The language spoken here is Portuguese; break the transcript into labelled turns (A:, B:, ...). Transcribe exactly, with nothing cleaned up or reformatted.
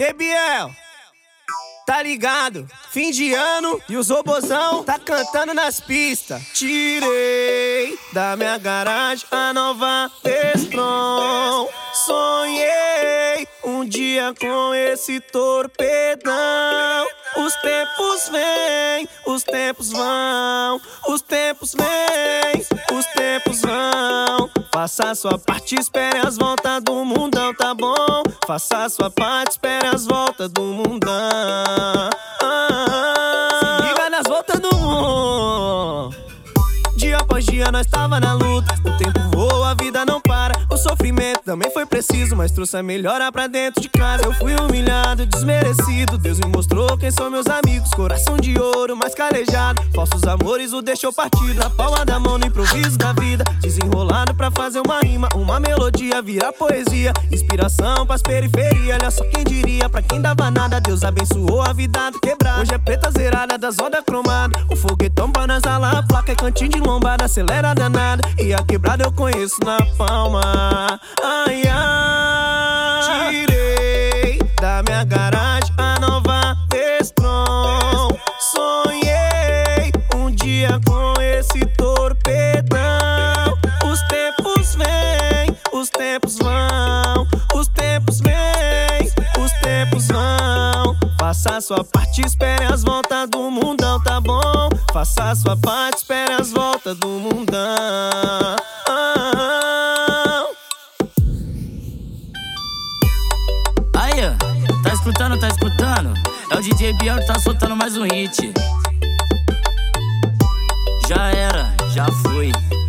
A: E Biel, tá ligado? Fim de ano e os robozão tá cantando nas pistas. Tirei da minha garagem a nova Vestron. Sonhei um dia com esse torpedão. Os tempos vêm, os tempos vão, os tempos vêm, os tempos vão. Faça a sua parte, espere as voltas do mundão, tá bom? Faça a sua parte, espere as voltas do mundão. Se liga nas voltas do mundo. Dia após dia nós tava na luta. O tempo voa, a vida não para. O sofrimento também foi preciso, mas trouxe a melhora pra dentro de casa. Eu fui humilhado, desmerecido. Deus me mostrou quem são meus amigos. Coração de ouro, mais calejado. Falsos amores o deixou partido. Na palma da mão, no improviso da vida. Desenrolado pra fazer uma rima, uma melodia virar poesia. Inspiração pras periferias. Olha só quem diria, pra quem dava nada, Deus abençoou a vida do quebrado. Hoje é preta zerada das rodas cromadas. O foguetão pra nós ralar a placa. É cantinho de lombada, acelera danada. E a quebrada eu conheço na palma. Ai, ai. Tirei da minha garagem a nova Vestron. Sonhei um dia com esse torpedão. Os tempos vêm, os tempos vão, os tempos vêm, os tempos vão. Faça a sua parte, espere as voltas do mundão, tá bom? Faça a sua parte, espere as voltas do mundão.
B: Aí, tá escutando, tá escutando? É o D J Biel que tá soltando mais um hit. Já era, já foi.